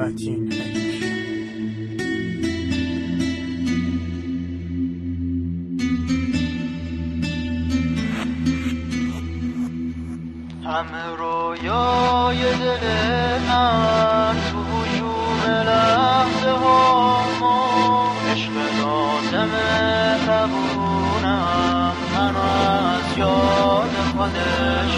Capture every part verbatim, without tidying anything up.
متین هیک. همه رویای دل من تو هجوم لحظه هامو عشق لازم مهربونم منو از یاد خودش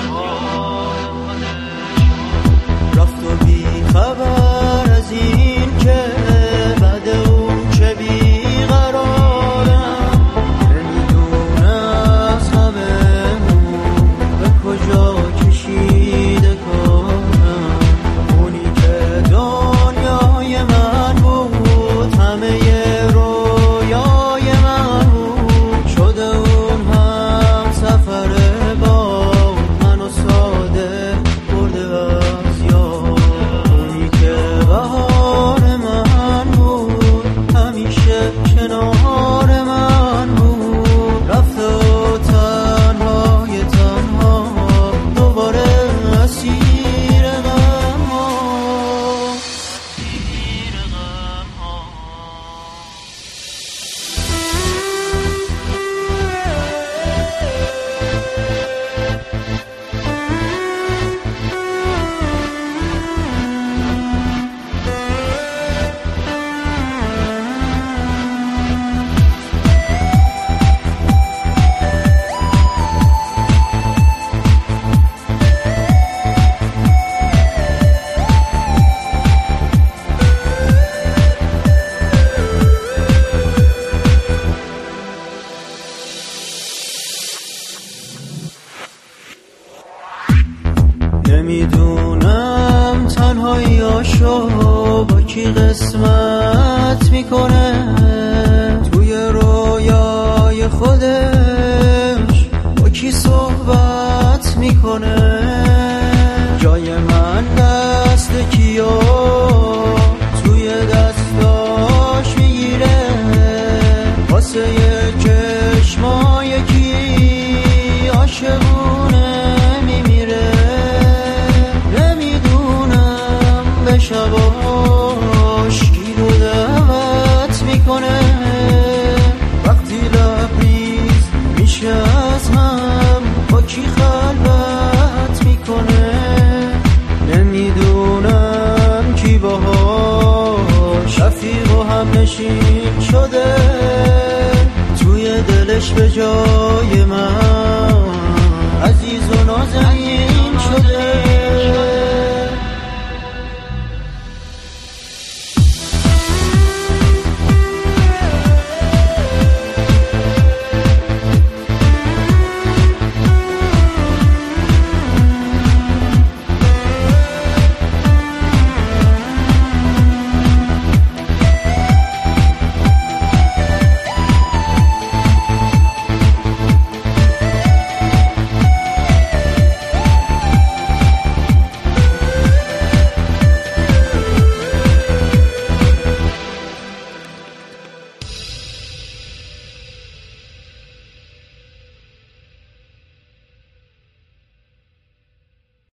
رفت و بی خبر از این که بعد اون چه بی قرارم نمیدونم سبمون به کجا کشیده کنم. اونی که دنیای من بود همه رویای من بود شده اون هم سفر با منو ساده برده از یاد. اونی که بهار من بود همیشه کنار من بود رفت و تنهای تنها دوباره اسیر غم ها اسیر غم ها. نمیدونم تنهاییاشو با کی قسمت میکنه توی رویای خودش با کی صحبت میکنه. جای من دست کیو توی دستاش میگیره واسه چشمای کی عاشق